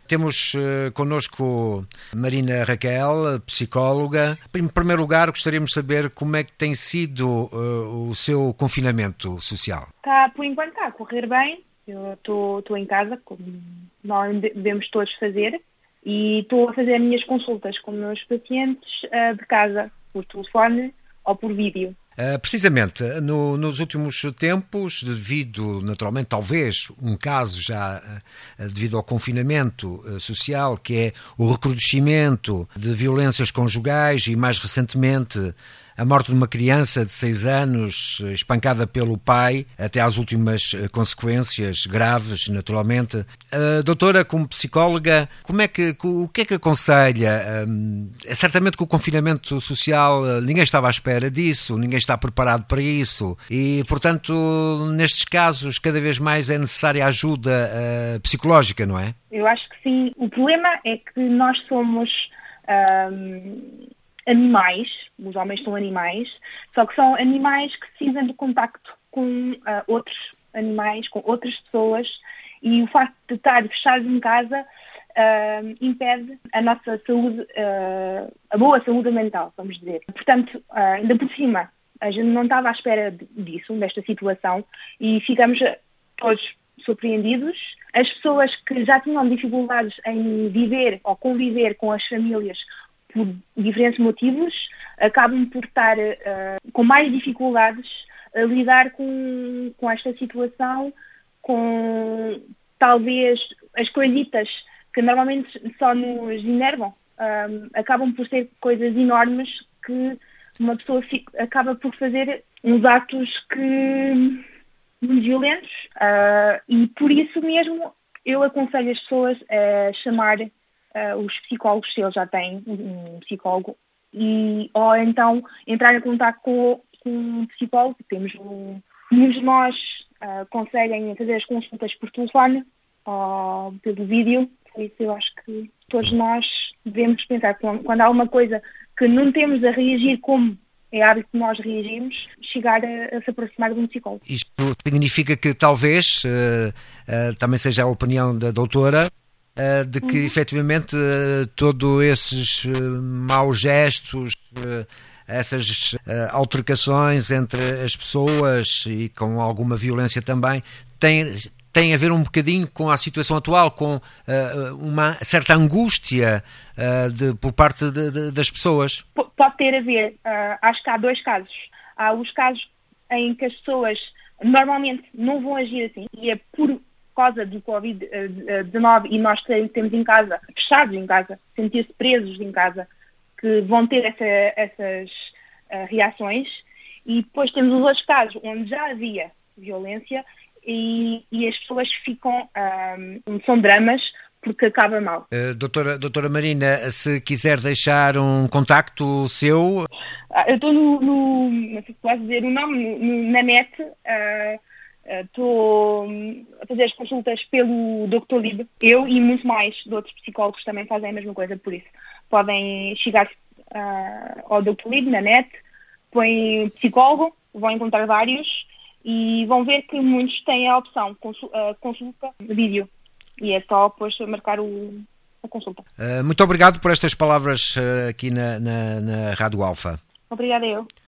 Temos connosco Marina Raquel, psicóloga. Em primeiro lugar, gostaríamos de saber como é que tem sido o seu confinamento social. Por enquanto está a correr bem. Eu estou em casa, como nós devemos todos fazer, e estou a fazer as minhas consultas com meus pacientes de casa, por telefone ou por vídeo. Precisamente, nos últimos tempos, devido, naturalmente, talvez, um caso já devido ao confinamento social, que é o recrudescimento de violências conjugais e, mais recentemente, a morte de uma criança de 6 anos espancada pelo pai, até às últimas consequências graves, naturalmente. Doutora, como psicóloga, o que é que aconselha? Certamente que o confinamento social, ninguém estava à espera disso, ninguém está preparado para isso e, portanto, nestes casos, cada vez mais é necessária ajuda psicológica, não é? Eu acho que sim. O problema é que nós somos animais, os homens são animais, só que são animais que precisam de contacto com outros animais, com outras pessoas, e o facto de estar fechados em casa impede a nossa saúde, a boa saúde mental, vamos dizer. Portanto, ainda por cima, a gente não estava à espera disso, desta situação, e ficamos todos surpreendidos. As pessoas que já tinham dificuldades em viver ou conviver com as famílias por diferentes motivos, acabam por estar com mais dificuldades a lidar com esta situação, com talvez as coisitas que normalmente só nos enervam, acabam por ser coisas enormes que uma pessoa acaba por fazer uns atos muito violentos, e por isso mesmo eu aconselho as pessoas a chamar os psicólogos, se eles já têm um psicólogo, ou então entrar em contato com um psicólogo. Muitos de nós conseguem fazer as consultas por telefone ou pelo vídeo, por isso eu acho que todos nós devemos pensar que quando há uma coisa que não temos a reagir como é hábito que nós reagimos, chegar a se aproximar de um psicólogo. Isto significa que talvez, também seja a opinião da doutora, de que efetivamente todos esses maus gestos, essas altercações entre as pessoas e com alguma violência também, tem a ver um bocadinho com a situação atual, com uma certa angústia por parte das pessoas? Pode ter a ver. Acho que há 2 casos. Há os casos em que as pessoas normalmente não vão agir assim, e é por causa do Covid-19 e nós temos em casa, fechados em casa, sentir-se presos em casa, que vão ter essas reações. E depois temos os outros casos onde já havia violência e as pessoas ficam, são dramas, porque acaba mal. Doutora Marina, se quiser deixar um contacto seu... Eu estou não sei se posso dizer o nome, na net. Estou a fazer as consultas pelo Dr. Lib. Eu e muito mais de outros psicólogos também fazem a mesma coisa, por isso podem chegar ao Dr. Lib na net, põem psicólogo, vão encontrar vários e vão ver que muitos têm a opção consulta de vídeo, e é só depois marcar a consulta. Muito obrigado por estas palavras aqui na Rádio Alfa. Obrigada eu.